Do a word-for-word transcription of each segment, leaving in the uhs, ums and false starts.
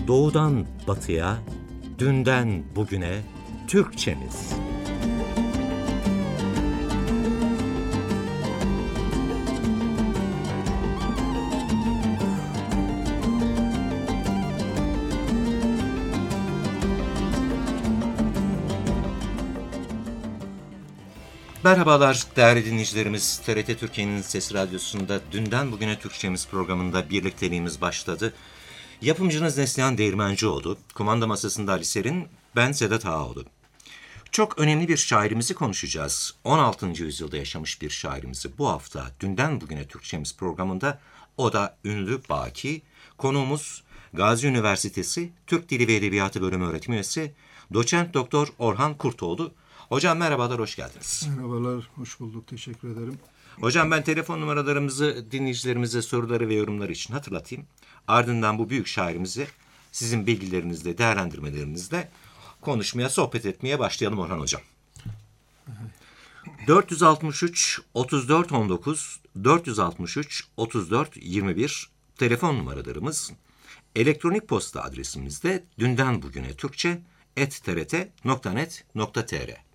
Doğudan batıya, dünden bugüne Türkçemiz. Merhabalar değerli dinleyicilerimiz. T R T Türkiye'nin Sesi Radyosu'nda Dünden Bugüne Türkçemiz programında birlikteliğimiz başladı. Yapımcınız Neslihan Değirmencioğlu, kumanda masasında Ali Serin, ben Sedat Ağaoğlu. Çok önemli bir şairimizi konuşacağız. on altıncı yüzyılda yaşamış bir şairimizi bu hafta Dünden Bugüne Türkçemiz programında, o da ünlü Baki. Konuğumuz Gazi Üniversitesi Türk Dili ve Edebiyatı Bölümü öğretim üyesi Doçent Doktor Orhan Kurtoğlu. Hocam merhabalar, hoş geldiniz. Merhabalar, hoş bulduk. Teşekkür ederim. Hocam ben telefon numaralarımızı dinleyicilerimize soruları ve yorumları için hatırlatayım. Ardından bu büyük şairimizi sizin bilgilerinizle, değerlendirmelerinizle konuşmaya, sohbet etmeye başlayalım Orhan Hocam. dört yüz altmış üç otuz dört on dokuz, dört yüz altmış üç otuz dört yirmi bir telefon numaralarımız. Elektronik posta adresimiz de dünden bugüne Türkçe et t r t nokta net nokta t r.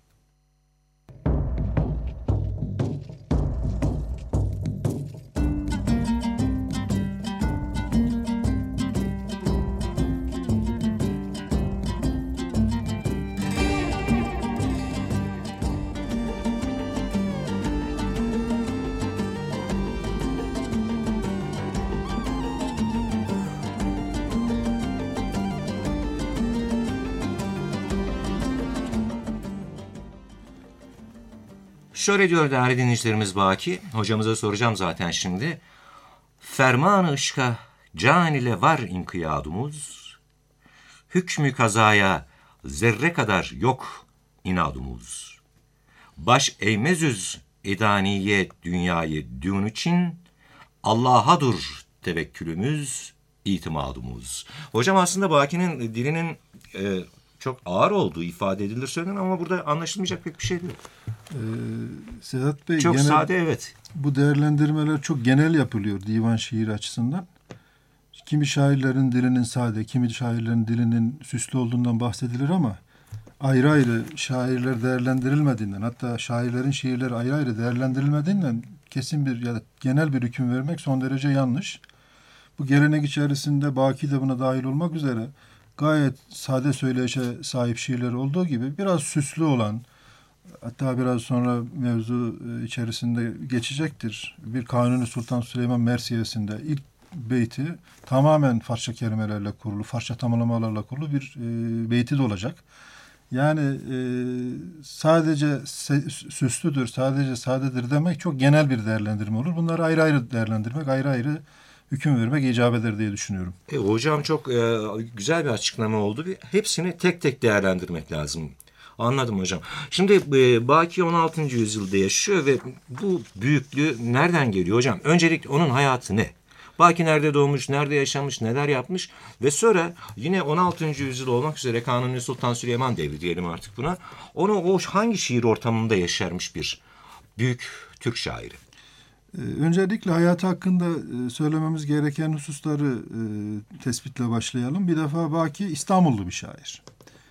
Şöyle diyor değerli dinleyicilerimiz Baki, hocamıza soracağım zaten şimdi. Ferman-ı ışka can ile var inkiyadumuz, hükmü kazaya zerre kadar yok inadumuz. Baş eğmezüz edaniye dünyayı dün için, Allah'a dur tevekkülümüz, itimadumuz. Hocam aslında Baki'nin dilinin e, çok ağır olduğu ifade edilir söylenir ama burada anlaşılmayacak pek bir şey değil. Ee, Sedat Bey, çok genel, sade, evet. Bu değerlendirmeler çok genel yapılıyor divan şiir açısından. Kimi şairlerin dilinin sade, kimi şairlerin dilinin süslü olduğundan bahsedilir ama ayrı ayrı şairler değerlendirilmediğinden, hatta şairlerin şiirleri ayrı ayrı değerlendirilmediğinden kesin bir ya da genel bir hüküm vermek son derece yanlış. Bu gelenek içerisinde Baki de buna dahil olmak üzere gayet sade söyleyişe sahip şiirler olduğu gibi biraz süslü olan, hatta biraz sonra mevzu içerisinde geçecektir. Bir Kanuni Sultan Süleyman Mersiyesi'nde ilk beyti tamamen Farsça kelimelerle kurulu, Farsça tamlamalarla kurulu bir e, beyti de olacak. Yani e, sadece se- süslüdür, sadece sadedir demek çok genel bir değerlendirme olur. Bunları ayrı ayrı değerlendirmek, ayrı ayrı hüküm vermek icap eder diye düşünüyorum. E, hocam çok e, güzel bir açıklama oldu. Hepsini tek tek değerlendirmek lazım. Anladım hocam. Şimdi e, Baki on altıncı yüzyılda yaşıyor ve bu büyüklüğü nereden geliyor hocam? Öncelikle onun hayatı ne? Baki nerede doğmuş, nerede yaşamış, neler yapmış ve sonra yine on altıncı yüzyıl olmak üzere Kanuni Sultan Süleyman devri diyelim artık buna. Onu o hangi şiir ortamında yaşarmış bir büyük Türk şairi? Öncelikle hayatı hakkında söylememiz gereken hususları tespitle başlayalım. Bir defa Baki İstanbullu bir şair.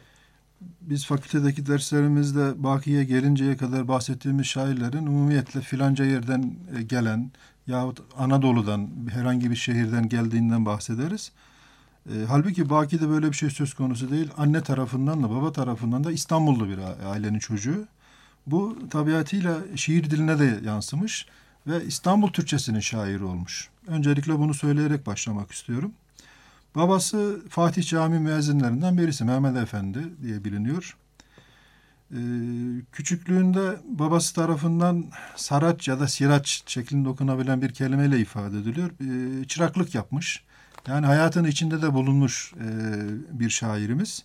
Biz fakültedeki derslerimizde Baki'ye gelinceye kadar bahsettiğimiz şairlerin umumiyetle filanca yerden gelen yahut Anadolu'dan herhangi bir şehirden geldiğinden bahsederiz. E, halbuki Baki'de böyle bir şey söz konusu değil. Anne tarafından da baba tarafından da İstanbullu bir ailenin çocuğu. Bu tabiatıyla şiir diline de yansımış ve İstanbul Türkçesinin şairi olmuş. Öncelikle bunu söyleyerek başlamak istiyorum. Babası Fatih Camii müezzinlerinden birisi, Mehmet Efendi diye biliniyor. Ee, küçüklüğünde babası tarafından Saraç ya da Siraç şeklinde okunabilen bir kelimeyle ifade ediliyor. Ee, çıraklık yapmış. Yani hayatın içinde de bulunmuş e, bir şairimiz.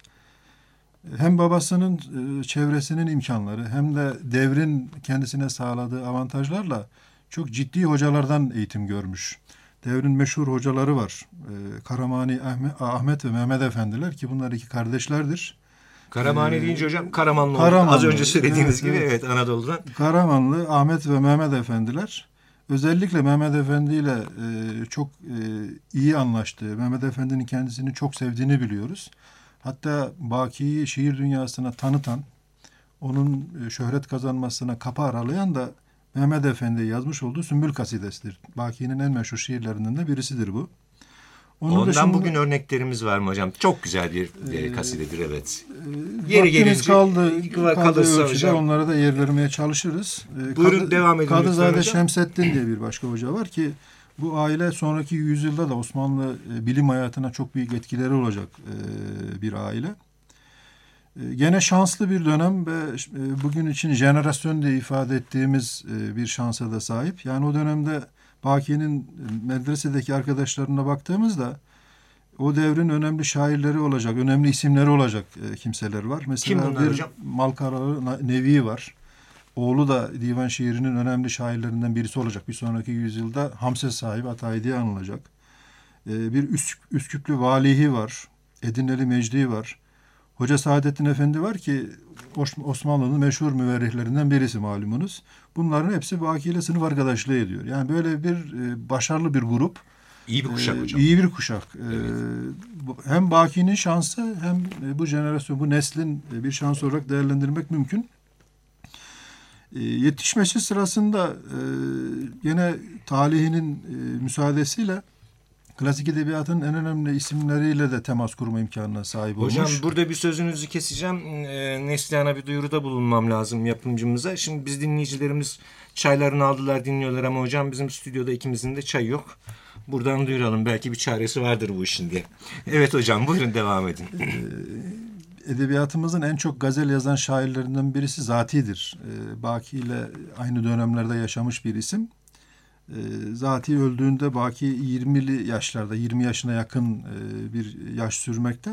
Hem babasının e, çevresinin imkanları hem de devrin kendisine sağladığı avantajlarla çok ciddi hocalardan eğitim görmüş. Devrin meşhur hocaları var. Ee, Karamani Ahmet ve Mehmet Efendiler ki bunlar iki kardeşlerdir. Karamani ee, deyince hocam Karamanlı, Karamanlı az önce söylediğiniz evet, gibi evet. evet Anadolu'dan. Karamanlı Ahmet ve Mehmet Efendiler özellikle Mehmet Efendi ile e, çok e, iyi anlaştığı, Mehmet Efendi'nin kendisini çok sevdiğini biliyoruz. Hatta Baki'yi şiir dünyasına tanıtan, onun e, şöhret kazanmasına kapı aralayan da Mehmet Efendi yazmış olduğu Sümbül Kasidesi'dir. Baki'nin en meşhur şiirlerinden de birisidir bu. Onun Ondan dışında, bugün örneklerimiz var mı hocam? Çok güzel bir e, kasidedir, evet. E, Yeri gelince kaldı, kaldığı ölçüde onlara da yer vermeye çalışırız. E, Buyurun Kadı, devam edin. Kadızade Şemseddin diye bir başka hoca var ki bu aile sonraki yüzyılda da Osmanlı e, bilim hayatına çok büyük etkileri olacak e, bir aile. E, gene şanslı bir dönem ve e, bugün için jenerasyon diye ifade ettiğimiz e, bir şansa da sahip. Yani o dönemde Baki'nin medresedeki arkadaşlarına baktığımızda o devrin önemli şairleri olacak, önemli isimleri olacak e, kimseler var. Mesela Kim bunlar bir hocam? Malkaralı Nevi var. Oğlu da divan şiirinin önemli şairlerinden birisi olacak. Bir sonraki yüzyılda Hamse sahibi Atayi diye anılacak. E, bir Üsk, Üsküplü Valihi var. Edirneli Mecdi var. Hoca Saadettin Efendi var ki Osmanlı'nın meşhur müverrihlerinden birisi malumunuz. Bunların hepsi Baki ile sınıf arkadaşlığı ediyor. Yani böyle bir e, başarılı bir grup. İyi bir kuşak e, hocam. İyi bir kuşak. Evet. E, hem Baki'nin şansı hem e, bu jenerasyon, bu neslin e, bir şans olarak değerlendirmek mümkün. E, yetişmesi sırasında e, yine talihinin e, müsaadesiyle klasik edebiyatın en önemli isimleriyle de temas kurma imkanına sahip olmuş. Hocam burada bir sözünüzü keseceğim. E, Neslihan'a bir duyuruda bulunmam lazım yapımcımıza. Şimdi biz dinleyicilerimiz çaylarını aldılar, dinliyorlar ama hocam bizim stüdyoda ikimizin de çay yok. Buradan duyuralım. Belki bir çaresi vardır bu işin diye. Evet hocam buyurun devam edin. E, edebiyatımızın en çok gazel yazan şairlerinden birisi Zati'dir. E, Baki ile aynı dönemlerde yaşamış bir isim. Zati öldüğünde Baki yirmili yaşlarda, yirmi yaşına yakın bir yaş sürmekte.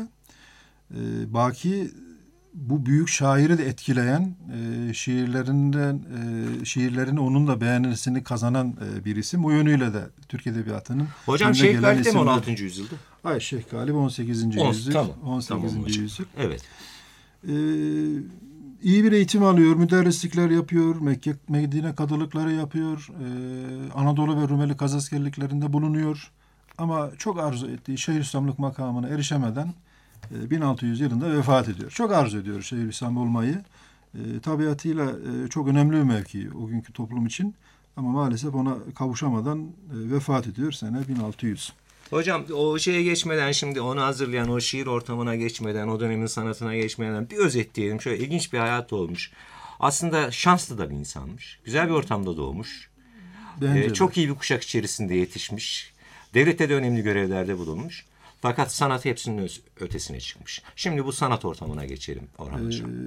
Baki bu büyük şairi de etkileyen, şiirlerinden şiirlerini onun da beğenisini kazanan bir isim. O yönüyle de Türk Edebiyatının hocam Şeyh Galip de mi on altıncı yüzyılda? Hayır, Şeyh Galip on sekizinci on, yüzyıl. Tamam. on sekizinci Tamam yüzyıl. Evet. Ee, iyi bir eğitim alıyor, müderrislikler yapıyor, Mekke, Medine kadılıkları yapıyor, ee, Anadolu ve Rumeli kazaskerliklerinde bulunuyor. Ama çok arzu ettiği Şeyhülislamlık makamına erişemeden e, bin altı yüz yılında vefat ediyor. Çok arzu ediyor Şeyhülislam olmayı. E, tabiatıyla e, çok önemli bir mevki o günkü toplum için. Ama maalesef ona kavuşamadan e, vefat ediyor sene bin altı yüz. Hocam o şeye geçmeden şimdi onu hazırlayan o şiir ortamına geçmeden o dönemin sanatına geçmeden bir özetleyelim. Şöyle ilginç bir hayat olmuş. Aslında şanslı da bir insanmış. Güzel bir ortamda doğmuş. Ee, çok iyi bir kuşak içerisinde yetişmiş. Devlette de önemli görevlerde bulunmuş. Fakat sanat hepsinin ötesine çıkmış. Şimdi bu sanat ortamına geçelim Orhan Hocam. Ee,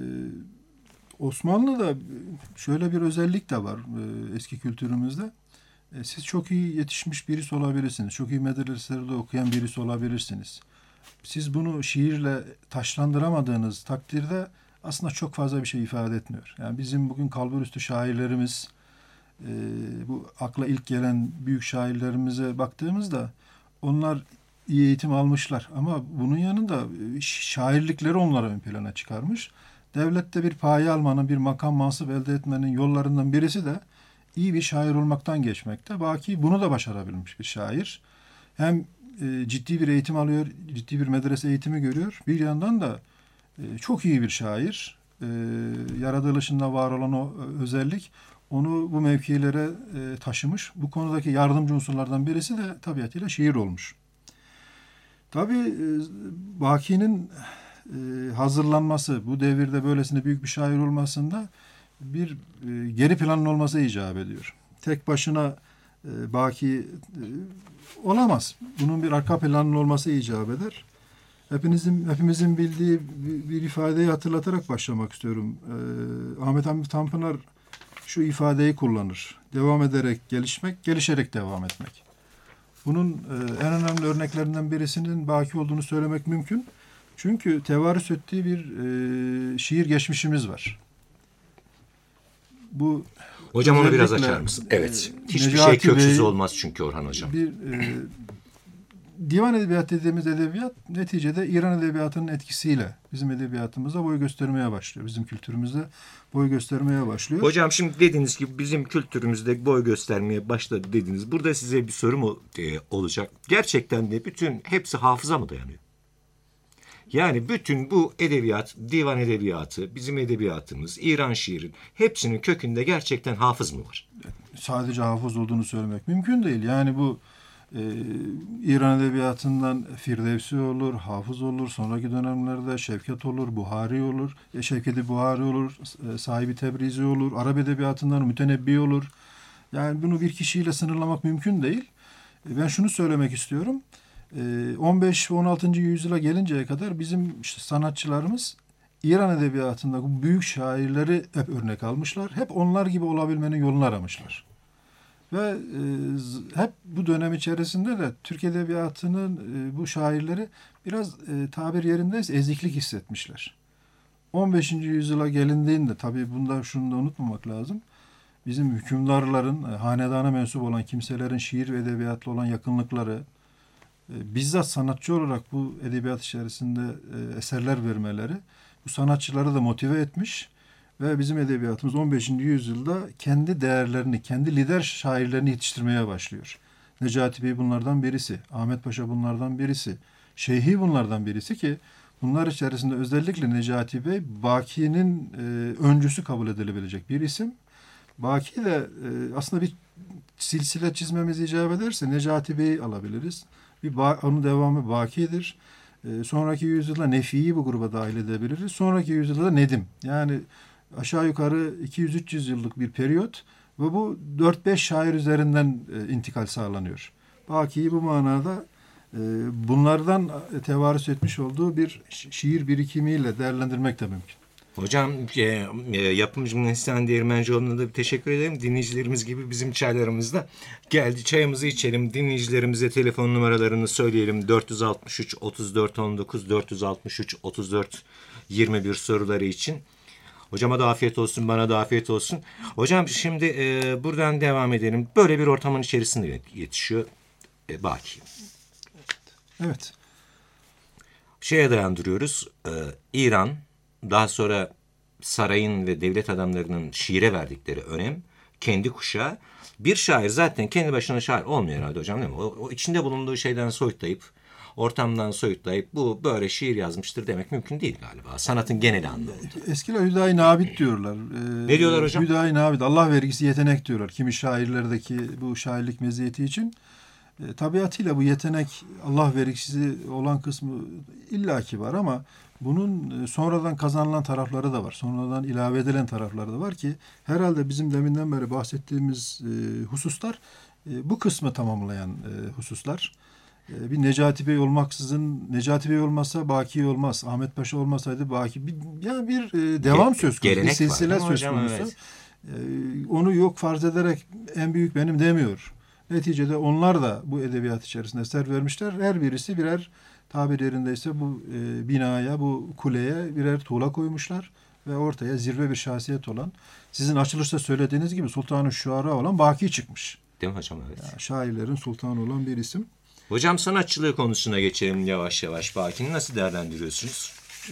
Osmanlı'da şöyle bir özellik de var e, eski kültürümüzde. E, siz çok iyi yetişmiş birisi olabilirsiniz. Çok iyi medreselerde okuyan birisi olabilirsiniz. Siz bunu şiirle taşlandıramadığınız takdirde aslında çok fazla bir şey ifade etmiyor. Yani bizim bugün kalburüstü şairlerimiz, e, bu akla ilk gelen büyük şairlerimize baktığımızda onlar iyi eğitim almışlar. Ama bunun yanında şairlikleri onlara ön plana çıkarmış. Devlette bir paye almanın, bir makam mansıp elde etmenin yollarından birisi de iyi bir şair olmaktan geçmekte. Baki bunu da başarabilmiş bir şair. Hem e, ciddi bir eğitim alıyor, ciddi bir medrese eğitimi görüyor. Bir yandan da e, çok iyi bir şair. E, yaratılışında var olan o özellik onu bu mevkilere e, taşımış. Bu konudaki yardımcı unsurlardan birisi de tabiatıyla şiir olmuş. Tabii e, Baki'nin e, hazırlanması, bu devirde böylesine büyük bir şair olmasında bir e, geri planın olması icap ediyor. Tek başına e, Baki e, olamaz. Bunun bir arka planının olması icap eder. Hepinizin hepimizin bildiği bir, bir ifadeyi hatırlatarak başlamak istiyorum. E, Ahmet Hamdi Tanpınar şu ifadeyi kullanır. Devam ederek gelişmek, gelişerek devam etmek. Bunun e, en önemli örneklerinden birisinin Baki olduğunu söylemek mümkün. Çünkü tevarüs ettiği bir e, şiir geçmişimiz var. Bu hocam onu biraz açar mısın? Evet. E, Hiçbir Necati şey köksüz Bey, olmaz çünkü Orhan Hocam. Bir e, divan edebiyatı dediğimiz edebiyat neticede İran edebiyatının etkisiyle bizim edebiyatımıza boy göstermeye başlıyor. Bizim kültürümüzde boy göstermeye başlıyor. Hocam şimdi dediğiniz gibi bizim kültürümüzde boy göstermeye başladı dediniz. Burada size bir sorum e, olacak. Gerçekten de bütün hepsi hafıza mı dayanıyor? Yani bütün bu edebiyat, divan edebiyatı, bizim edebiyatımız, İran şiirin hepsinin kökünde gerçekten hafız mı var? Sadece hafız olduğunu söylemek mümkün değil. Yani bu e, İran edebiyatından Firdevsi olur, Hafız olur, sonraki dönemlerde Şevket olur, Buhari olur, e, Şevket-i Buhari olur, e, Sahibi Tebrizi olur, Arap edebiyatından Mütenebbi olur. Yani bunu bir kişiyle sınırlamak mümkün değil. E, ben şunu söylemek istiyorum. E, on beş ve on altıncı yüzyıla gelinceye kadar bizim işte sanatçılarımız İran edebiyatında bu büyük şairleri hep örnek almışlar. Hep onlar gibi olabilmenin yolunu aramışlar. Ve e, hep bu dönem içerisinde de Türk Edebiyatı'nın e, bu şairleri biraz e, tabir yerindeyse eziklik hissetmişler. on beşinci yüzyıla gelindiğinde tabii bunda şunu da unutmamak lazım. Bizim hükümdarların, e, hanedana mensup olan kimselerin şiir ve edebiyatla olan yakınlıkları, e, bizzat sanatçı olarak bu edebiyat içerisinde e, eserler vermeleri bu sanatçıları da motive etmiş. Ve bizim edebiyatımız on beşinci yüzyılda kendi değerlerini, kendi lider şairlerini yetiştirmeye başlıyor. Necati Bey bunlardan birisi, Ahmet Paşa bunlardan birisi, Şeyhi bunlardan birisi ki bunlar içerisinde özellikle Necati Bey Baki'nin e, öncüsü kabul edilebilecek bir isim. Baki de e, aslında bir silsile çizmemiz icap ederse Necati Bey'i alabiliriz. Bir ba- onun devamı Baki'dir. E, sonraki yüzyılda Nefi'yi bu gruba dahil edebiliriz. Sonraki yüzyılda da Nedim. Yani aşağı yukarı iki yüz üç yüz yıllık bir periyot ve bu dört beş şair üzerinden e, intikal sağlanıyor. Baki'yi bu manada e, bunlardan tevarüs etmiş olduğu bir şi- şiir birikimiyle değerlendirmek de mümkün. Hocam e, e, yapımcım Neslihan Değirmencioğlu'na da bir teşekkür ederim. Dinleyicilerimiz gibi bizim çaylarımızda geldi. Çayımızı içelim. Dinleyicilerimize telefon numaralarını söyleyelim. dört yüz altmış üç otuz dört on dokuz dört yüz altmış üç otuz dört yirmi bir soruları için. Hocama da afiyet olsun, bana da afiyet olsun. Hocam şimdi e, buradan devam edelim. Böyle bir ortamın içerisinde yetişiyor e, Baki. Evet. Şeye dayandırıyoruz. E, İran, daha sonra sarayın ve devlet adamlarının şiire verdikleri önem, kendi kuşağı. Bir şair zaten kendi başına şair olmuyor herhalde hocam, değil mi? O, o içinde bulunduğu şeyden soyutlayıp, ortamdan soyutlayıp bu böyle şiir yazmıştır demek mümkün değil galiba. Sanatın genel anlamında. Eskiler Hüdayi Nabit diyorlar. Ee, Ne diyorlar hocam? Hüdayi Nabit, Allah vergisi yetenek diyorlar. Kimi şairlerdeki bu şairlik meziyeti için. E, tabiatıyla bu yetenek Allah vergisi olan kısmı illaki var ama bunun sonradan kazanılan tarafları da var. Sonradan ilave edilen tarafları da var ki herhalde bizim deminden beri bahsettiğimiz e, hususlar e, bu kısmı tamamlayan e, hususlar. E, bir Necati Bey olmaksızın, Necati Bey olmasa Baki olmaz. Ahmet Paşa olmasaydı Baki. Bir, yani bir e, devam Ge- söz konusu. gelenek Bir silsile var, söz hocam, konusu. evet. E, onu yok farz ederek en büyük benim demiyor. Neticede onlar da bu edebiyat içerisinde eser vermişler. Her birisi birer tabir yerindeyse bu e, binaya, bu kuleye birer tuğla koymuşlar ve ortaya zirve bir şahsiyet olan, sizin açılışta söylediğiniz gibi Sultan-ı Şuara olan Baki çıkmış. Değil mi hocam? Evet. Yani şairlerin sultanı olan bir isim. Hocam sanatçılığı konusuna geçelim yavaş yavaş. Baki'ni nasıl değerlendiriyorsunuz? Ee,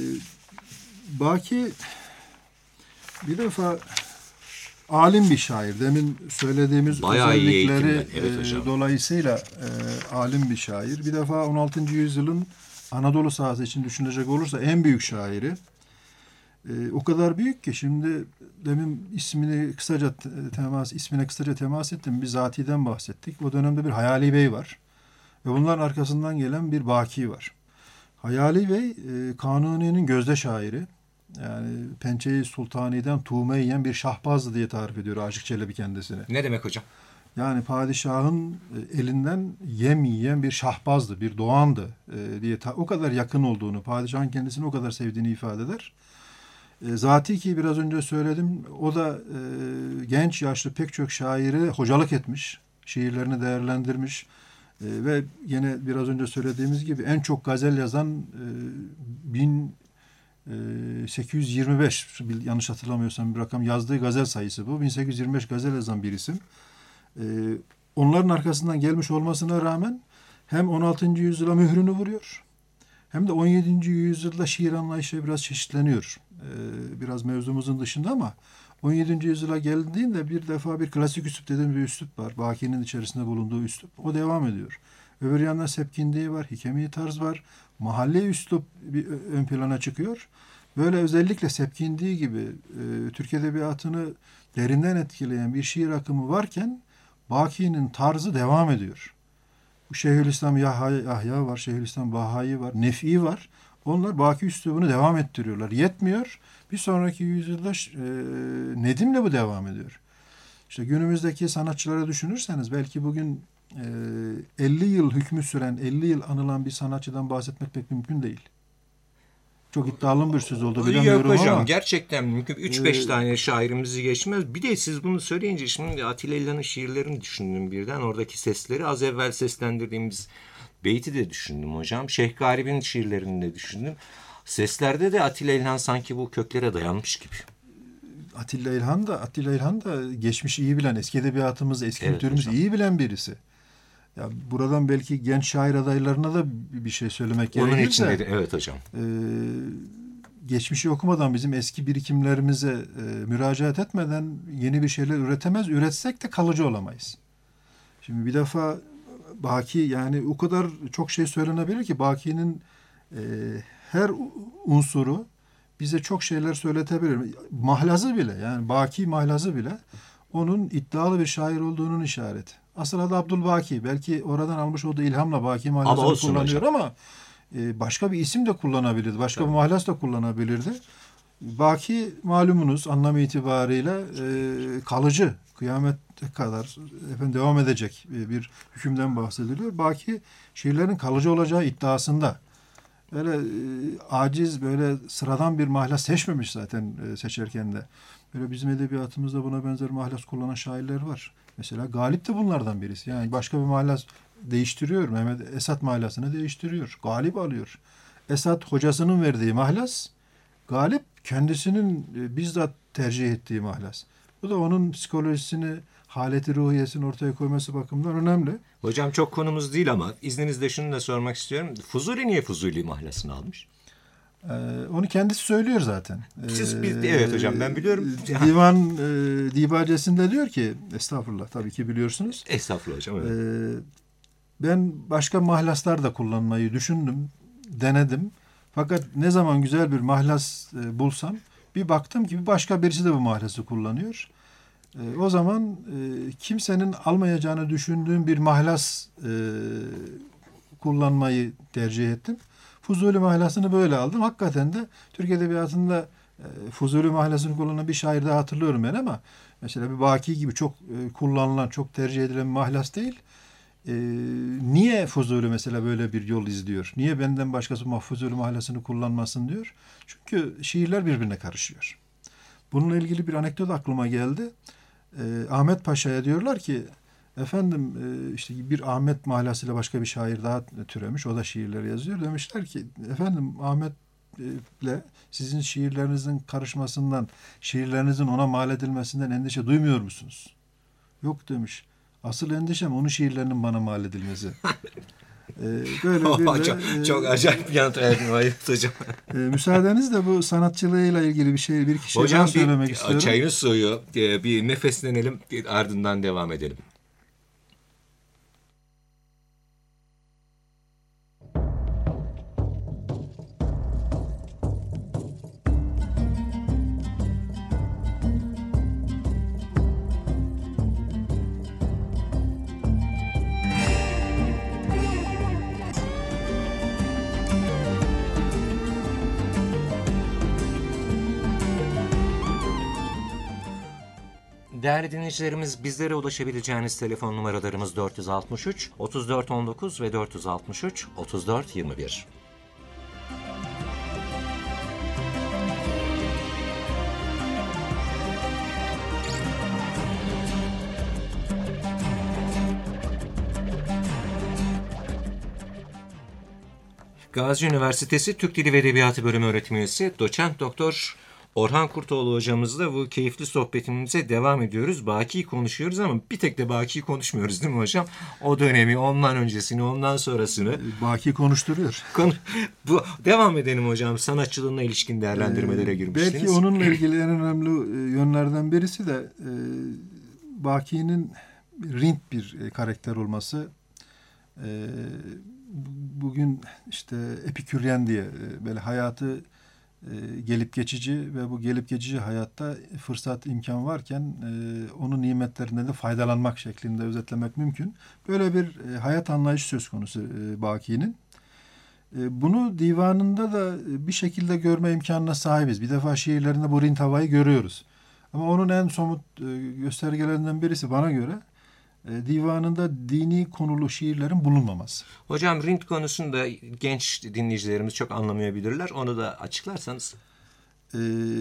Baki bir defa alim bir şair. Demin söylediğimiz Bayağı iyi özellikleri eğitimden. Evet hocam. e, dolayısıyla e, alim bir şair. Bir defa on altıncı yüzyılın Anadolu sahası için düşünecek olursa en büyük şairi. E, o kadar büyük ki şimdi demin ismini kısaca temas ismine kısaca temas ettim. Bir zatiden bahsettik. O dönemde bir Hayali Bey var. Ve bunların arkasından gelen bir Baki var. Hayali Bey e, Kanuni'nin gözde şairi. Yani Pençe-i Sultani'den tuğme yiyen bir şahbazdı diye tarif ediyor Aşık Çelebi kendisini. Ne demek hocam? Yani padişahın elinden yem yiyen bir şahbazdı, bir doğandı e, diye ta- o kadar yakın olduğunu, padişahın kendisini o kadar sevdiğini ifade eder. E, zati ki biraz önce söyledim, o da e, genç yaşlı pek çok şairi hocalık etmiş, şiirlerini değerlendirmiş e, ve yine biraz önce söylediğimiz gibi en çok gazel yazan e, bin sekiz yüz yirmi beş, yanlış hatırlamıyorsam bir rakam, yazdığı gazel sayısı bu. bin sekiz yüz yirmi beş gazel yazan bir isim. Ee, onların arkasından gelmiş olmasına rağmen hem on altıncı yüzyıla mührünü vuruyor hem de on yedinci yüzyılda şiir anlayışı biraz çeşitleniyor. Ee, biraz mevzumuzun dışında ama on yedinci yüzyıla geldiğinde bir defa bir klasik üslup dediğim bir üslup var. Baki'nin içerisinde bulunduğu üslup. O devam ediyor. Öbür yandan sepkindiği var, hikemi tarz var. Mahalle üslup bir ön plana çıkıyor. Böyle özellikle sepkindiği gibi e, Türk edebiyatını derinden etkileyen bir şiir akımı varken Baki'nin tarzı devam ediyor. Şeyhülislam Yahya var, Şeyhülislam Bahai var, Nef'i var. Onlar Baki üslubunu devam ettiriyorlar. Yetmiyor. Bir sonraki yüzyılda e, Nedim'le bu devam ediyor. İşte günümüzdeki sanatçıları düşünürseniz belki bugün e, elli yıl hükmü süren, elli yıl anılan bir sanatçıdan bahsetmek pek mümkün değil. Çok iddialı bir söz oldu bilemiyorum Yok hocam, ama. gerçekten mümkün. üç beş Ee, tane şairimizi geçmez. Bir de siz bunu söyleyince şimdi Atilla İlhan'ın şiirlerini düşündüm birden. Oradaki sesleri az evvel seslendirdiğimiz beyti de düşündüm hocam. Şeyh Galip'in şiirlerini de düşündüm. Seslerde de Atilla İlhan sanki bu köklere dayanmış gibi. Atilla İlhan da Atilla İlhan da geçmişi iyi bilen, eski edebiyatımızı, eski Evet, kültürümüzü hocam. iyi bilen birisi. Ya buradan belki genç şair adaylarına da bir şey söylemek Onun gerekirse. için de evet hocam. E, geçmişi okumadan bizim eski birikimlerimize e, müracaat etmeden yeni bir şeyler üretemez. Üretsek de kalıcı olamayız. Şimdi bir defa Baki, yani o kadar çok şey söylenebilir ki Baki'nin e, her unsuru bize çok şeyler söyletebilir. Mahlazı bile, yani Baki mahlazı bile onun iddialı bir şair olduğunun işareti. Asıl adı Abdülbaki. Belki oradan almış olduğu ilhamla Baki mahlazını kullanıyor hocam. Ama e, başka bir isim de kullanabilirdi. Başka Tabii. bir mahlaz da kullanabilirdi. Baki malumunuz anlam itibariyle e, kalıcı, kıyamete kadar efendim devam edecek bir hükümden bahsediliyor. Baki şiirlerin kalıcı olacağı iddiasında. Öyle e, aciz, böyle sıradan bir mahlaz seçmemiş zaten e, seçerken de. Böyle bizim edebiyatımızda buna benzer mahlaz kullanan şairler var. Mesela Galip de bunlardan birisi. Yani başka bir mahlaz değiştiriyor. Mehmet Esat mahlasını değiştiriyor. Galip alıyor. Esat hocasının verdiği mahlaz, Galip kendisinin e, bizzat tercih ettiği mahlaz. Bu da onun psikolojisini, haleti ruhiyesini ortaya koyması bakımından önemli. Hocam çok konumuz değil ama izninizle şunu da sormak istiyorum. Fuzuli niye Fuzuli mahlasını almış? Ee, onu kendisi söylüyor zaten. Siz biz, evet hocam ben biliyorum. Divan e, dibacesinde diyor ki, estağfurullah tabii ki biliyorsunuz. Estağfurullah hocam. Evet. Ee, ben başka mahlaslar da kullanmayı düşündüm, denedim. Fakat ne zaman güzel bir mahlas e, bulsam bir baktım ki başka birisi de bu mahlası kullanıyor. E, o zaman e, kimsenin almayacağını düşündüğüm bir mahlas e, kullanmayı tercih ettim. Fuzuli mahlasını böyle aldım. Hakikaten de Türk Edebiyatı'nda e, Fuzuli mahlasını kullanan bir şair daha hatırlıyorum ben ama mesela bir Baki gibi çok e, kullanılan, çok tercih edilen bir mahlas değil. E, niye Fuzuli mesela böyle bir yol izliyor? Niye benden başkası Fuzuli mahlasını kullanmasın diyor? Çünkü şiirler birbirine karışıyor. Bununla ilgili bir anekdot aklıma geldi. E, Ahmet Paşa'ya diyorlar ki, efendim işte bir Ahmet mahlasıyla başka bir şair daha türemiş. O da şiirler yazıyor. Demişler ki, efendim Ahmet'le sizin şiirlerinizin karışmasından, şiirlerinizin ona mal edilmesinden endişe duymuyor musunuz? Yok demiş. Asıl endişem onun şiirlerinin bana mal edilmesi. Ee, böyle bir çok, de, çok e, acayip bir yanıt verdin hocam. E, müsaadenizle bu sanatçılığıyla ilgili bir şey, bir şey hocam, daha söylemek bir, istiyorum. Çayınız soğuyor. Bir nefeslenelim, ardından devam edelim. Değerli dinleyicilerimiz, bizlere ulaşabileceğiniz telefon numaralarımız dört yüz altmış üç otuz dört on dokuz ve dört yüz altmış üç otuz dört yirmi bir. Gazi Üniversitesi Türk Dili ve Edebiyatı Bölümü öğretim üyesi Doçent Doktor Orhan Kurtoğlu hocamızla bu keyifli sohbetimize devam ediyoruz. Baki'yi konuşuyoruz ama bir tek de Baki'yi konuşmuyoruz değil mi hocam? O dönemi, ondan öncesini, ondan sonrasını. Baki konuşturuyor. Konu, bu, devam edelim hocam. Sanatçılığına ilişkin değerlendirmelere girmiştiniz. Belki onunla ilgili en önemli yönlerden birisi de e, Baki'nin Rint bir e, karakter olması. E, bugün işte Epiküryen diye e, böyle hayatı e, gelip geçici ve bu gelip geçici hayatta fırsat, imkan varken e, onun nimetlerinden de faydalanmak şeklinde özetlemek mümkün. Böyle bir e, hayat anlayışı söz konusu e, Baki'nin. E, bunu divanında da bir şekilde görme imkanına sahibiz. Bir defa şiirlerinde bu Rint havayı görüyoruz. Ama onun en somut e, göstergelerinden birisi bana göre e, divanında dini konulu şiirlerin bulunmaması. Hocam Rint konusunda genç dinleyicilerimiz çok anlamayabilirler. Onu da açıklarsanız. Ee,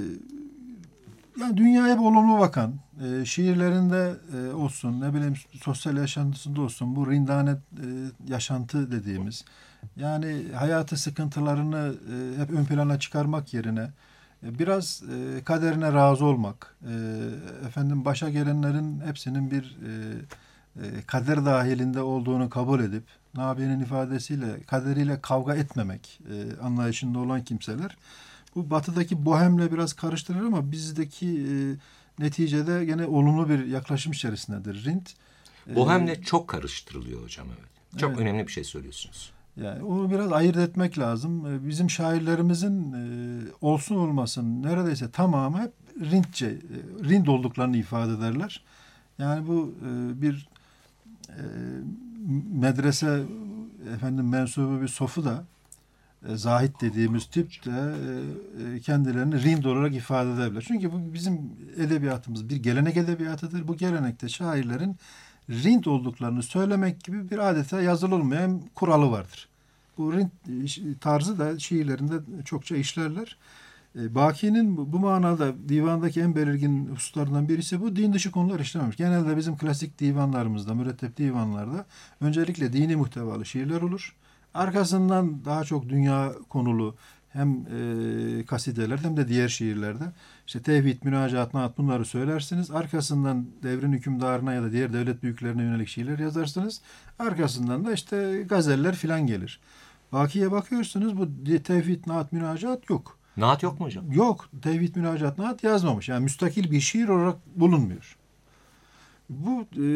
yani dünyaya hep olumlu bakan, e, şiirlerinde e, olsun, ne bileyim sosyal yaşantısında olsun, bu rindane e, yaşantı dediğimiz, yani hayatı sıkıntılarını e, hep ön plana çıkarmak yerine e, biraz e, kaderine razı olmak, e, efendim başa gelenlerin hepsinin bir e, e, kader dahilinde olduğunu kabul edip, Nabi'nin ifadesiyle kaderiyle kavga etmemek e, anlayışında olan kimseler, bu batıdaki bohemle biraz karıştırır ama bizdeki e, neticede gene olumlu bir yaklaşım içerisindedir Rint. Bohemle ee, çok karıştırılıyor hocam, evet. Çok evet. önemli bir şey söylüyorsunuz. Yani onu biraz ayırt etmek lazım. Bizim şairlerimizin e, olsun olmasın neredeyse tamamı hep Rintçe, e, Rint olduklarını ifade ederler. Yani bu e, bir e, medrese efendim mensubu bir sofu da zahit dediğimiz tip de e, kendilerini Rint olarak ifade edebilir. Çünkü bu bizim edebiyatımız bir gelenek edebiyatıdır. Bu gelenekte şairlerin Rint olduklarını söylemek gibi bir adeta yazılı olmayan kuralı vardır. Bu Rint tarzı da şiirlerinde çokça işlerler. Baki'nin bu manada divandaki en belirgin hususlarından birisi bu. Din dışı konular işlememiş. Genelde bizim klasik divanlarımızda, mürettep divanlarda öncelikle dini muhtevalı şiirler olur. Arkasından daha çok dünya konulu hem e, kasideler hem de diğer şiirlerde işte tevhid, münacat, naat bunları söylersiniz. Arkasından devrin hükümdarına ya da diğer devlet büyüklerine yönelik şiirler yazarsınız. Arkasından da işte gazeller filan gelir. Baki'ye bakıyorsunuz bu tevhid, naat, münacat yok. Naat yok mu hocam? Yok. Tevhid, münacat, naat yazmamış. Yani müstakil bir şiir olarak bulunmuyor. Bu e,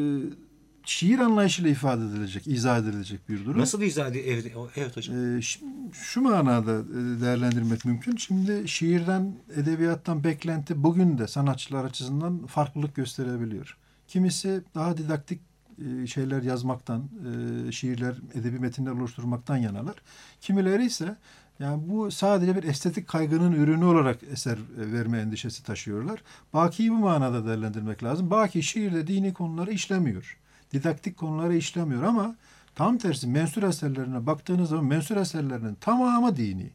şiir anlayışıyla ifade edilecek, izah edilecek bir durum. Nasıl izah edilir? Evet hocam. Ee, şu manada değerlendirmek mümkün. Şimdi şiirden, edebiyattan beklenti bugün de sanatçılar açısından farklılık gösterebiliyor. Kimisi daha didaktik şeyler yazmaktan, şiirler, edebi metinler oluşturmaktan yanalar. Kimileri ise yani bu sadece bir estetik kaygının ürünü olarak eser verme endişesi taşıyorlar. Baki'yi bu manada değerlendirmek lazım. Baki şiirde dini konuları işlemiyor. Didaktik konuları işlemiyor ama tam tersi mensur eserlerine baktığınız zaman mensur eserlerinin tamamı dini.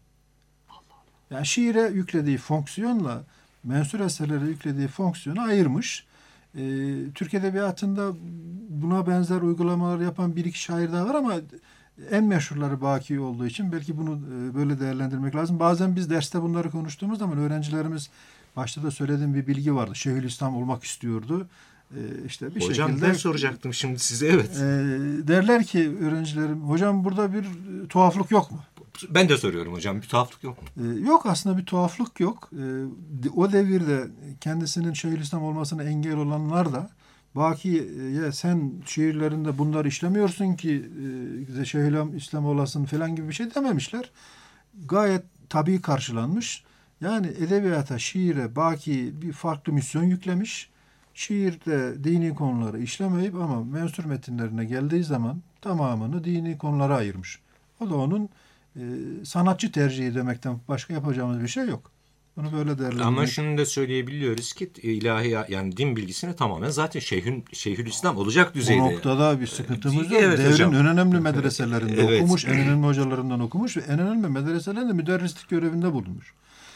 Yani şiire yüklediği fonksiyonla mensur eserlere yüklediği fonksiyonu ayırmış. Ee, Türk Edebiyatı'nda buna benzer uygulamalar yapan bir iki şair daha var ama en meşhurları Baki olduğu için belki bunu böyle değerlendirmek lazım. Bazen biz derste bunları konuştuğumuz zaman öğrencilerimiz başta da söylediğim bir bilgi vardı. Şeyhülislam olmak istiyordu. Ee, işte bir hocam şekilde, ben soracaktım şimdi size, evet. E, derler ki öğrencilerim, hocam burada bir tuhaflık yok mu? Ben de soruyorum hocam, bir tuhaflık yok mu? E, yok aslında bir tuhaflık yok. E, o devirde kendisinin Şeyhülislam olmasına engel olanlar da Baki'ye sen şiirlerinde bunları işlemiyorsun ki e, Şeyhülislam olasın falan gibi bir şey dememişler. Gayet tabii karşılanmış. Yani edebiyata, şiire Baki bir farklı misyon yüklemiş. Şiirde dini konuları işlemeyip ama mensur metinlerine geldiği zaman tamamını dini konulara ayırmış. O da onun e, sanatçı tercihi demekten başka yapacağımız bir şey yok. Bunu böyle değerlendirmek. Ama şunu da söyleyebiliyoruz ki ilahi yani din bilgisini tamamen zaten Şeyhül, Şeyhülislam olacak düzeyde. O noktada bir sıkıntımız yok. Evet, devrin hocam. en önemli medreselerinde Evet. okumuş, en önemli hocalarından okumuş ve en önemli medreselerinde müderrislik görevinde bulunmuş.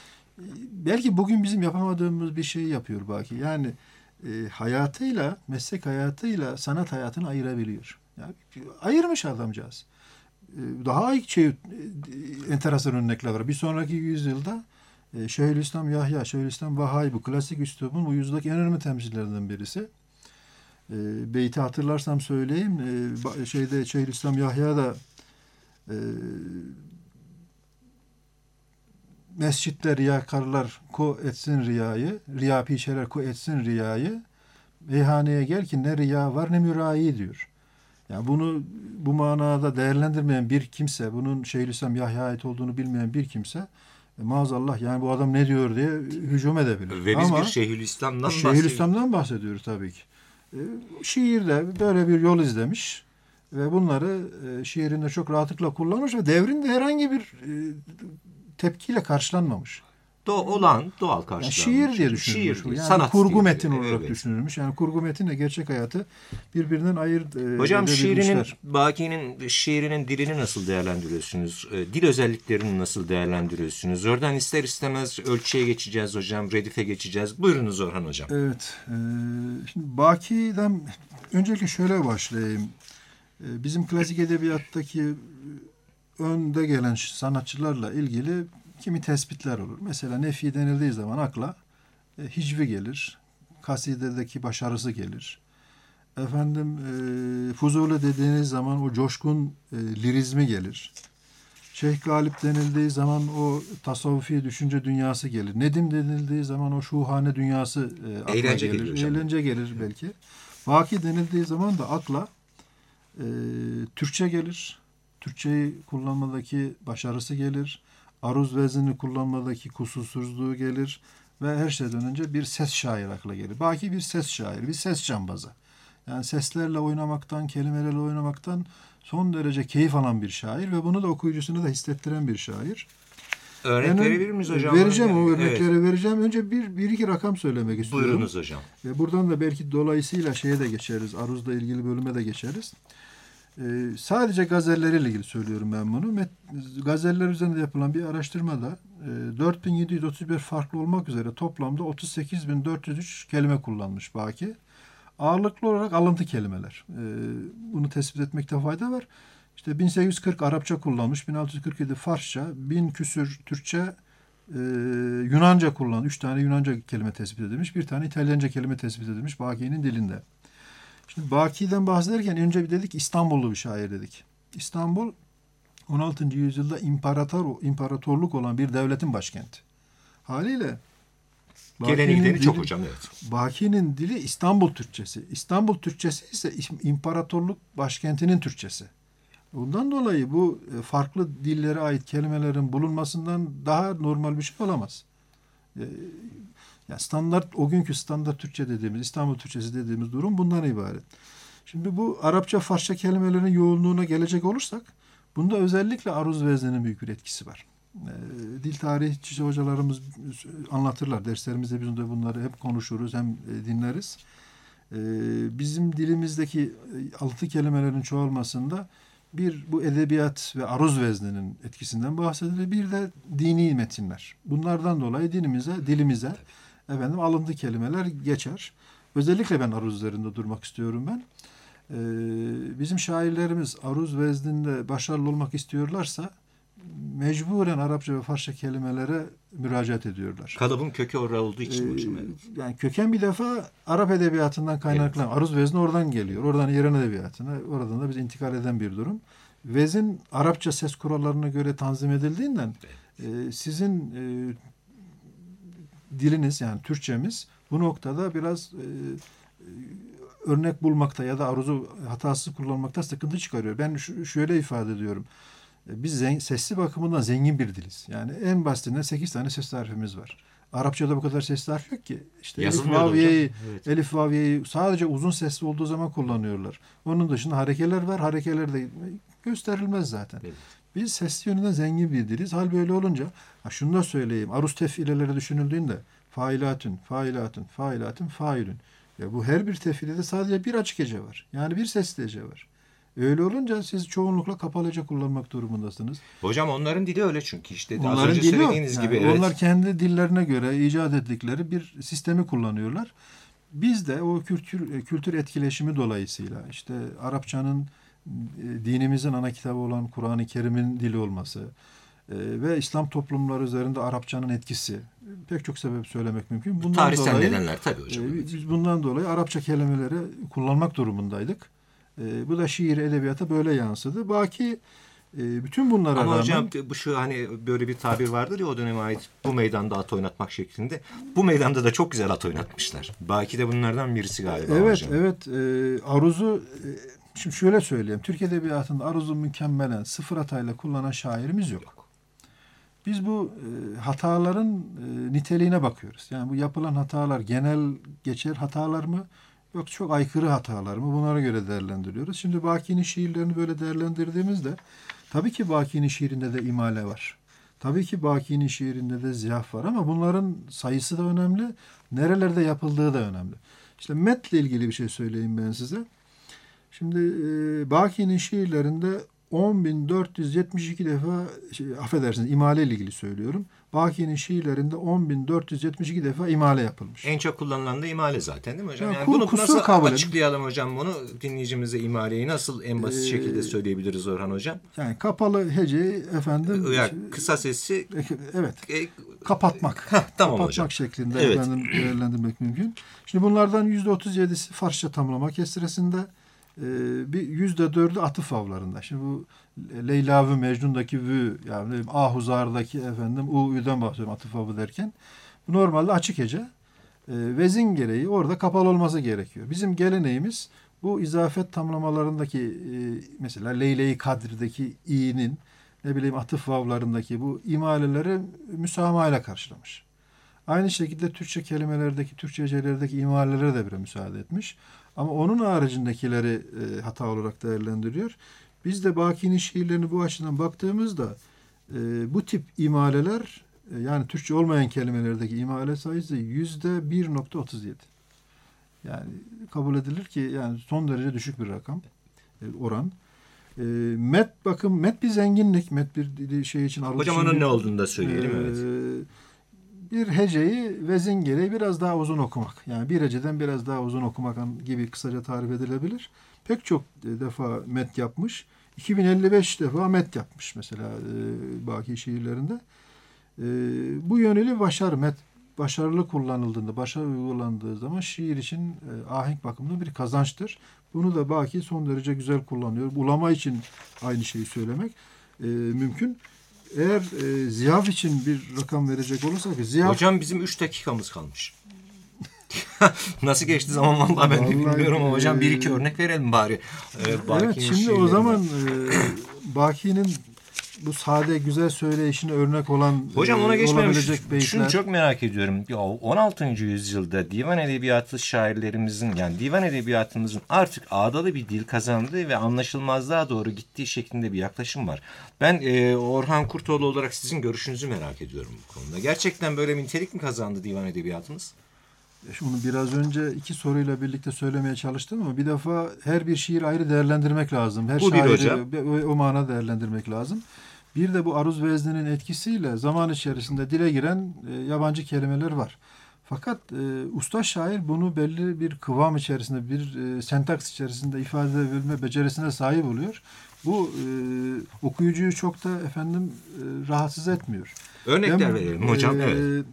Belki bugün bizim yapamadığımız bir şeyi yapıyor Baki. Yani e, hayatıyla, meslek hayatıyla sanat hayatını ayırabiliyor. Yani, ayırmış adamcağız. E, daha şey, e, enteresan örnekler var. Bir sonraki yüzyılda E, Şeyhülislam Yahya, Şeyhülislam Vahai bu klasik üslubun bu yüzyıldaki en önemli temsilcilerinden birisi. E, beyti hatırlarsam söyleyeyim. E, şeyde Şeyhülislam Yahya da e, mescitte riyakarlar ko etsin riyayı, riya pişerer ko etsin riyayı, meyhaneye gel ki ne riya var ne mürai diyor. Yani bunu bu manada değerlendirmeyen bir kimse, bunun Şeyhülislam Yahya'ya ait olduğunu bilmeyen bir kimse e, maazallah yani bu adam ne diyor diye hücum edebilir. Ve biz Ama bir Şeyhülislam'dan bahsediyoruz. Şeyhülislam'dan bahsediyoruz tabii ki. E, şiirde böyle bir yol izlemiş ve bunları e, şiirinde çok rahatlıkla kullanmış ve devrinde herhangi bir e, tepkiyle karşılanmamış. Do olan doğal Yani karşılanmış. şiir diye düşünülmüş. Şiir bu. diye, Yani sanat kurgu diye. metin olarak Evet. düşünülmüş. Yani kurgu metinle gerçek hayatı birbirinden ayırt e, Hocam şiirinin, edebilmişler. Baki'nin şiirinin dilini nasıl değerlendiriyorsunuz? E, Dil özelliklerini nasıl değerlendiriyorsunuz? Oradan ister istemez ölçüye geçeceğiz hocam, redife geçeceğiz. Buyurunuz Orhan hocam. Evet. E, şimdi Baki'den öncelikle şöyle başlayayım. E, bizim klasik edebiyattaki önde gelen sanatçılarla ilgili kimi tespitler olur. Mesela Nefi denildiği zaman akla e, hicvi gelir. Kasidedeki başarısı gelir. Efendim e, Fuzuli dediğiniz zaman o coşkun e, lirizmi gelir. Şeyh Galip denildiği zaman o tasavvufi düşünce dünyası gelir. Nedim denildiği zaman o şuhane dünyası e, akla Eğlence gelir. geliyor hocam. Eğlence gelir belki. Baki denildiği zaman da akla e, Türkçe gelir. Türkçeyi kullanmadaki başarısı gelir. Aruz veznini kullanmadaki kusursuzluğu gelir. Ve her şeyden önce bir ses şair akla gelir. Baki bir ses şairi, bir ses cambazı. Yani seslerle oynamaktan, kelimelerle oynamaktan son derece keyif alan bir şair ve bunu da okuyucusuna da hissettiren bir şair. Örnek Yani, verebilir miyiz hocam? Vereceğim o Evet. örnekleri vereceğim. Önce bir, bir iki rakam söylemek istiyorum. Buyurunuz hocam. Ve buradan da belki dolayısıyla şeye de geçeriz. Aruz'la ilgili bölüme de geçeriz. Ee, sadece gazelleriyle ilgili söylüyorum ben bunu. Met- Gazeller üzerinde yapılan bir araştırmada e, dört bin yedi yüz otuz bir farklı olmak üzere toplamda otuz sekiz bin dört yüz üç kelime kullanmış Baki. Ağırlıklı olarak alıntı kelimeler. Ee, bunu tespit etmekte fayda var. İşte bin sekiz yüz kırk Arapça kullanmış, bin altı yüz kırk yedi Farsça, bin küsür Türkçe, e, Yunanca kullanmış. Üç tane Yunanca kelime tespit edilmiş, bir tane İtalyanca kelime tespit edilmiş Baki'nin dilinde. Şimdi Baki'den bahsederken önce bir dedik İstanbullu bir şair dedik. İstanbul on altıncı yüzyılda imparator, imparatorluk olan bir devletin başkenti. Haliyle Geleni gideni çok dili- hocam, evet. Baki'nin dili İstanbul Türkçesi. İstanbul Türkçesi ise imparatorluk başkentinin Türkçesi. Bundan dolayı bu e, farklı dillere ait kelimelerin bulunmasından daha normal bir şey olamaz. E, Yani standart, o günkü standart Türkçe dediğimiz, İstanbul Türkçesi dediğimiz durum bundan ibaret. Şimdi bu Arapça, Farsça kelimelerin yoğunluğuna gelecek olursak, bunda özellikle aruz vezninin büyük bir etkisi var. E, dil tarihçi hocalarımız anlatırlar. Derslerimizde biz de bunları hep konuşuruz, hem e, dinleriz. E, bizim dilimizdeki altı kelimelerin çoğalmasında bir bu edebiyat ve aruz vezninin etkisinden bahsedilir. Bir de dini metinler. Bunlardan dolayı dinimize, dilimize efendim alıntı kelimeler geçer. Özellikle ben aruz üzerinde durmak istiyorum ben. Ee, bizim şairlerimiz aruz vezninde başarılı olmak istiyorlarsa mecburen Arapça ve Farsça kelimelere müracaat ediyorlar. Kalıbın kökü orada olduğu için Ee, hocam. Evet. Yani köken bir defa Arap edebiyatından kaynaklanan. Evet. Aruz vezni oradan geliyor. Oradan İran edebiyatına, oradan da biz intikal eden bir durum. Vezin Arapça ses kurallarına göre tanzim edildiğinden evet. e, sizin e, diliniz yani Türkçemiz bu noktada biraz e, örnek bulmakta ya da aruzu hatasız kullanmakta sıkıntı çıkarıyor. Ben şu, şöyle ifade ediyorum. Biz zen, sesli bakımından zengin bir diliz. Yani en basitinden sekiz tane ses harfimiz var. Arapçada bu kadar ses harf yok ki. İşte elif vaviyeyi, evet. elif vaviyeyi sadece uzun sesli olduğu zaman kullanıyorlar. Onun dışında harekeler var. Harekeler de gösterilmez zaten. Evet. Biz sesli yönünden zengin bir diliz. Hal böyle olunca, ha şunu da söyleyeyim. Aruz tefileleri düşünüldüğünde failatün, failatün, failatün, failün. Ya bu her bir tefilede sadece bir açık hece var. Yani bir sesli hece var. Öyle olunca siz çoğunlukla kapalı hece kullanmak durumundasınız. Hocam onların dili öyle çünkü işte onların az önce söylediğiniz yani gibi. Evet. Onlar kendi dillerine göre icat ettikleri bir sistemi kullanıyorlar. Biz de o kültür kültür etkileşimi dolayısıyla işte Arapçanın dinimizin ana kitabı olan Kur'an-ı Kerim'in dili olması, ve İslam toplumları üzerinde Arapçanın etkisi. Pek çok sebep söylemek mümkün. Bundan Tarihsel dolayı, nedenler tabii hocam. E, biz bundan dolayı Arapça kelimeleri kullanmak durumundaydık. E, bu da şiir, edebiyata böyle yansıdı. Baki e, bütün bunlara Ama rağmen... hocam bu şu hani böyle bir tabir vardır ya o döneme ait, bu meydanda at oynatmak şeklinde. Bu meydanda da çok güzel at oynatmışlar. Baki de bunlardan birisi galiba evet, hocam. Evet, evet. Aruzu... E, şimdi şöyle söyleyeyim. Türk Edebiyatı'nda aruzu mükemmelen sıfır hatayla kullanan şairimiz yok. yok. Biz bu e, hataların e, niteliğine bakıyoruz. Yani bu yapılan hatalar genel geçer hatalar mı? Yok çok aykırı hatalar mı? Bunlara göre değerlendiriyoruz. Şimdi Baki'nin şiirlerini böyle değerlendirdiğimizde tabii ki Baki'nin şiirinde de imale var. Tabii ki Baki'nin şiirinde de ziyaf var ama bunların sayısı da önemli. Nerelerde yapıldığı da önemli. İşte metle ilgili bir şey söyleyeyim ben size. Şimdi e, Baki'nin şiirlerinde on bin dört yüz yetmiş iki defa, şey, affedersiniz imale ile ilgili söylüyorum. Baki'nin şiirlerinde on bin dört yüz yetmiş iki defa imale yapılmış. En çok kullanılan da imale zaten değil mi hocam? Ya, Yani kur, bunu nasıl kabul açıklayalım hocam bunu? Dinleyicimize imaleyi nasıl en basit ee, şekilde söyleyebiliriz Orhan hocam? Yani kapalı heceyi efendim... Ya, kısa sesi... Evet. E, kapatmak. Heh, tamam kapatmak hocam. şeklinde Evet. efendim, değerlendirmek mümkün. Şimdi bunlardan yüzde otuz yedisi Farsça tamlama kestiresinde, bir yüzde dördü atıf avlarında. Şimdi bu Leyla ve Mecnun'daki vü, yani Ahuzar'daki efendim u'den bahsediyorum atıf avı derken. Bu normalde açık hece. Vezin gereği orada kapalı olması gerekiyor. Bizim geleneğimiz bu izafet tamlamalarındaki mesela Leyle-i Kadir'deki i'nin ne bileyim atıf vavlarındaki bu imaleleri müsamahayla karşılamış. Aynı şekilde Türkçe kelimelerdeki, Türkçe hecelerdeki imalelere de bir müsaade etmiş. Ama onun haricindekileri e, hata olarak değerlendiriyor. Biz de Baki'nin şiirlerini bu açıdan baktığımızda e, bu tip imaleler e, yani Türkçe olmayan kelimelerdeki imale sayısı yüzde bir virgül otuz yedi. Yani kabul edilir ki yani son derece düşük bir rakam, e, oran. E, met bakın met bir zenginlik, met bir şey için. Hocam onun ne olduğunu da söyleyelim. E, evet. Bir heceyi vezin gereği biraz daha uzun okumak. Yani bir heceden biraz daha uzun okumak gibi kısaca tarif edilebilir. Pek çok defa met yapmış. iki bin elli beş defa met yapmış mesela e, Baki şiirlerinde. E, bu yönüyle başarı, met başarılı kullanıldığında, başarılı uygulandığı zaman şiir için e, ahenk bakımından bir kazançtır. Bunu da Baki son derece güzel kullanıyor. Ulama için aynı şeyi söylemek e, mümkün. Eğer e, ziyaf için bir rakam verecek olursak... Ziyaf... Hocam bizim üç dakikamız kalmış. Nasıl geçti zaman vallahi ben de bilmiyorum ama hocam bir iki örnek verelim bari. Ee, evet şimdi o zaman e, Baki'nin bu sade güzel söyleyişine örnek olan hocam ona e, geçmeden beyitler... şunu çok merak ediyorum. Ya on altıncı yüzyılda divan edebiyatı şairlerimizin yani divan edebiyatımızın artık ağdalı bir dil kazandığı ve anlaşılmazlığa doğru gittiği şeklinde bir yaklaşım var. Ben e, Orhan Kurtoğlu olarak sizin görüşünüzü merak ediyorum bu konuda. Gerçekten böyle bir nitelik mi kazandı divan edebiyatımız? Şunu biraz önce iki soruyla birlikte söylemeye çalıştım ama bir defa her bir şiir ayrı değerlendirmek lazım. Her bu şairi o, o mana değerlendirmek lazım. Bir de bu aruz vezninin etkisiyle zaman içerisinde dile giren e, yabancı kelimeler var. Fakat e, usta şair bunu belli bir kıvam içerisinde, bir e, sentaks içerisinde ifade edebilme becerisine sahip oluyor. Bu e, okuyucuyu çok da efendim e, rahatsız etmiyor. Örnekler ben, verelim hocam. E, evet.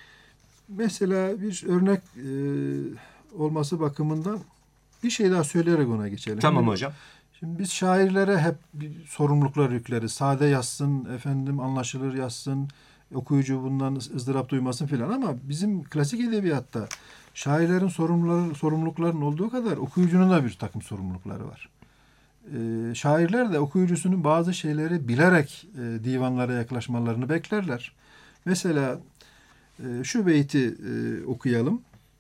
Mesela bir örnek e, olması bakımından bir şey daha söyleyerek ona geçelim. Tamam şimdi, hocam. Şimdi biz şairlere hep bir sorumluluklar yükleriz. Sade yazsın, efendim anlaşılır yazsın, okuyucu bundan ızdırap duymasın filan ama bizim klasik edebiyatta şairlerin sorumluları, sorumlulukların olduğu kadar okuyucunun da bir takım sorumlulukları var. E, şairler de okuyucusunun bazı şeyleri bilerek e, divanlara yaklaşmalarını beklerler. Mesela e, şu beyti e, okuyalım.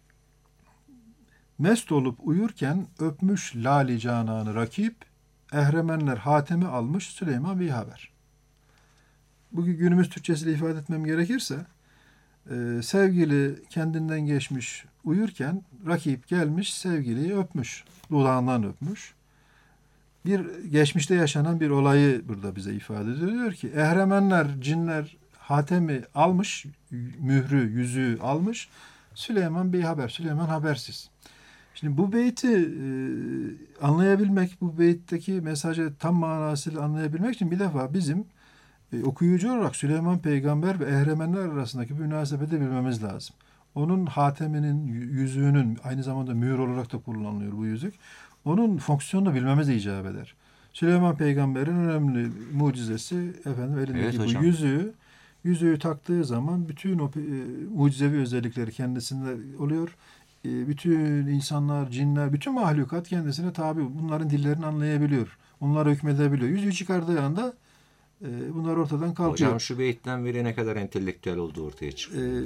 Mest olup uyurken öpmüş lali cananı rakip, ehremenler hatemi almış Süleyman bir haber. Bugün günümüz Türkçesiyle ifade etmem gerekirse, e, sevgili kendinden geçmiş uyurken rakip gelmiş sevgiliyi öpmüş, dudağından öpmüş. Bir geçmişte yaşanan bir olayı burada bize ifade ediyor. Diyor ki ehremenler, cinler hatemi almış, mührü, yüzüğü almış. Süleyman bir haber, Süleyman habersiz. Şimdi bu beyti e, anlayabilmek, bu beytteki mesajı tam manasıyla anlayabilmek için bir defa bizim e, okuyucu olarak Süleyman Peygamber ve ehremenler arasındaki münasebeti bilmemiz lazım. Onun hateminin, yüzüğünün aynı zamanda mühür olarak da kullanılıyor bu yüzük. Onun fonksiyonunu bilmemiz icap eder. Süleyman Peygamber'in önemli mucizesi efendim elindeki Evet, bu yüzüğü. Yüzüğü taktığı zaman bütün o e, mucizevi özellikleri kendisinde oluyor. E, bütün insanlar, cinler, bütün mahlukat kendisine tabi. Bunların dillerini anlayabiliyor. Onlara hükmedebiliyor. Yüzüğü çıkardığı anda e, bunlar ortadan kalkıyor. Hocam şu beyitten beri ne kadar entelektüel olduğu ortaya çıkıyor. E,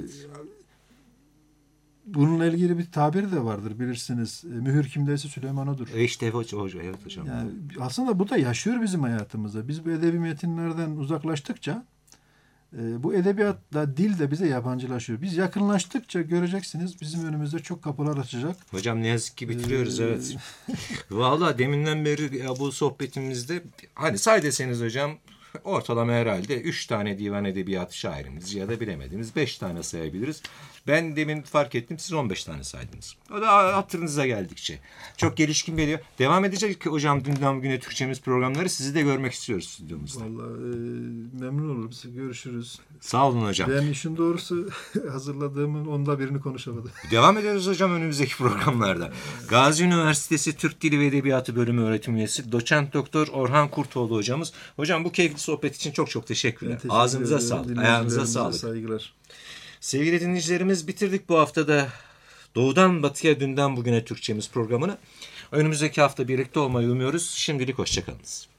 bununla ilgili bir tabir de vardır bilirsiniz. E, mühür kimdeyse Süleyman odur. E işte hocam, hocam, evet hocam. Yani aslında bu da yaşıyor bizim hayatımızda. Biz bu edebi metinlerden uzaklaştıkça e, bu edebiyat da dil de bize yabancılaşıyor. Biz yakınlaştıkça göreceksiniz bizim önümüzde çok kapılar açacak. Hocam ne yazık ki bitiriyoruz Ee, evet. Vallahi deminden beri ya bu sohbetimizde hani say deseniz hocam ortalama herhalde üç tane divan edebiyat şairimiz ya da bilemediğimiz beş tane sayabiliriz. Ben demin fark ettim siz on beş tane saydınız. O da hatırınıza geldikçe. Çok gelişkin geliyor. Devam edecek ki hocam dünden bugüne Türkçemiz programları sizi de görmek istiyoruz stüdyomuzda. Vallahi e, memnun olurum. Siz görüşürüz. Sağ olun hocam. Ben işin doğrusu hazırladığımın onda birini konuşamadım. Devam ederiz hocam önümüzdeki programlarda. Gazi Üniversitesi Türk Dili ve Edebiyatı Bölümü öğretim üyesi Doçent Doktor Orhan Kurtoğlu hocamız. Hocam bu keyifli sohbet için çok çok teşekkürler. Teşekkür Ağzınıza ederim. sağlık, ayağınıza sağlık. Saygılar. Sevgili dinleyicilerimiz bitirdik bu haftada Doğudan Batıya Dünden Bugüne Türkçemiz programını. Önümüzdeki hafta birlikte olmayı umuyoruz. Şimdilik hoşçakalınız.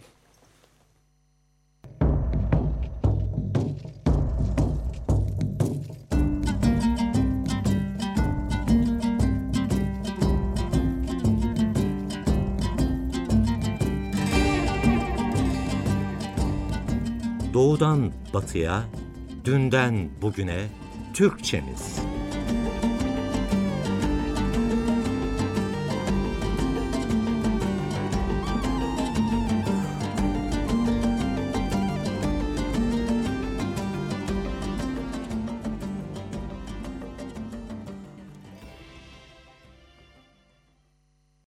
Doğudan Batıya, Dünden Bugüne Türkçemiz.